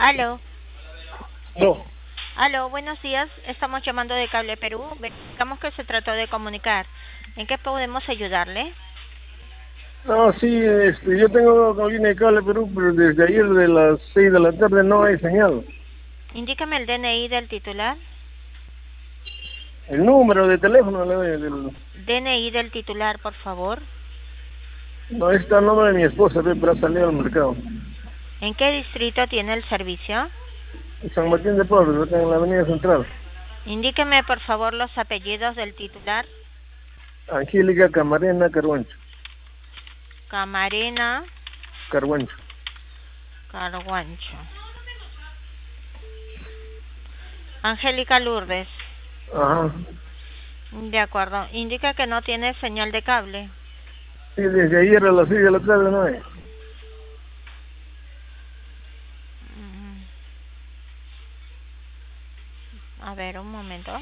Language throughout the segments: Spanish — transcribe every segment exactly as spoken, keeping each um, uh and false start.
Aló, No, aló, buenos días. Estamos llamando de Cable Perú. Verificamos que se trató de comunicar. ¿En qué podemos ayudarle? no, sí, este, yo tengo con línea de cable Perú, pero desde ayer de las seis de la tarde no hay señal. Indíqueme el D N I del titular. El número de teléfono le doy, del, D N I del titular, por favor. no está el nombre de mi esposa, pe, pero ha salido al mercado. ¿En qué distrito tiene el servicio? San Martín de Porres, acá en la avenida Central. Indíqueme, por favor, los apellidos del titular. Angélica Camarena Carguancho. Camarena Carguancho. Carguancho. Angélica Lourdes. Ajá. De acuerdo. Indica que no tiene señal de cable. Sí, desde ayer a las seis de la tarde no hay. Mm, A ver, un momento.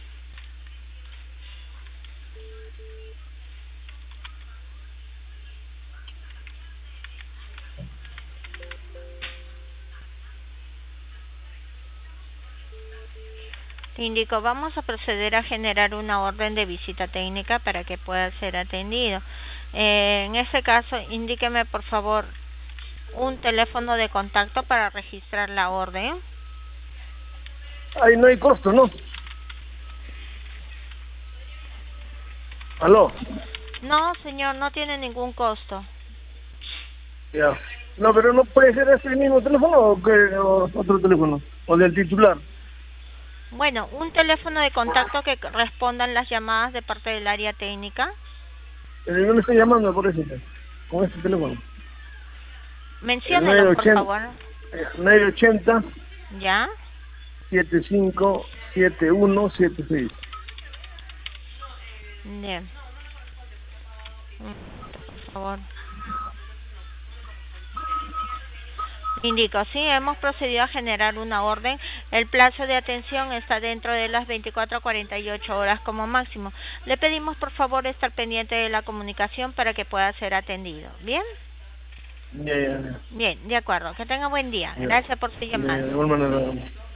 Te indico, vamos a proceder a generar una orden de visita técnica para que pueda ser atendido. Eh, en este caso, indíqueme por favor un teléfono de contacto para registrar la orden. Ahí no hay costo, ¿no? Aló. No, señor, no tiene ningún costo. Ya. No, pero no puede ser este mismo teléfono o, que, o otro teléfono, o del titular. Bueno, un teléfono de contacto que respondan las llamadas de parte del área técnica. Pero yo le estoy llamando por eso, pe, con este teléfono. El Menciónelo, por favor. nueve ochenta, ¿Ya? setenta y cinco, setenta y uno, setenta y seis. Bien. Un momento, por favor. Indico, sí, hemos procedido a generar una orden. El plazo de atención está dentro de las veinticuatro a cuarenta y ocho horas como máximo. Le pedimos por favor estar pendiente de la comunicación para que pueda ser atendido. ¿Bien? Ya, ya, ya. Bien, de acuerdo. Que tenga buen día. Ya, Gracias por su ya, llamada. de igual manera.